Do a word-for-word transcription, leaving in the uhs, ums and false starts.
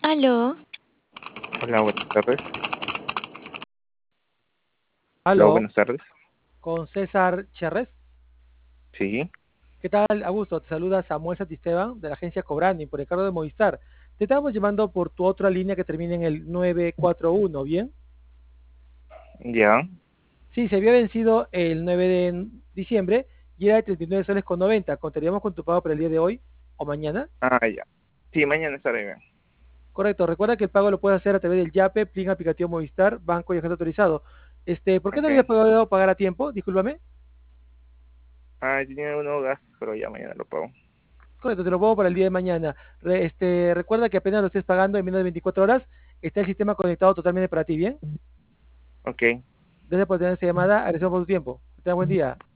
Aló, Hola, buenas tardes. Hola, Aló, buenas tardes. con César Cherres. Sí, ¿Qué tal, Augusto? Te saluda Samuel Satisteban de la agencia Cobrani por encargo de Movistar. Te estamos llamando por tu otra línea que termina en el nueve cuatro uno, ¿bien? ya. Sí, se había vencido el nueve de diciembre y era de treinta y nueve soles con noventa. ¿Contaríamos con tu pago para el día de hoy o mañana? Ah, ya. Sí, mañana estaré bien. Correcto, recuerda que el pago lo puedes hacer a través del YAPE, Plin aplicativo Movistar, banco y agente autorizado. Este, ¿por qué no habías Ok. pagado pagar a tiempo? Discúlpame. Ah, tenía unos gastos, pero ya mañana lo pago. Correcto, te lo pongo para el día de mañana. Re- este, recuerda que apenas lo estés pagando en menos de veinticuatro horas, está el sistema conectado totalmente para ti, ¿bien? Ok. Gracias por tener esta llamada, agradecemos por tu tiempo. Que tengas buen día.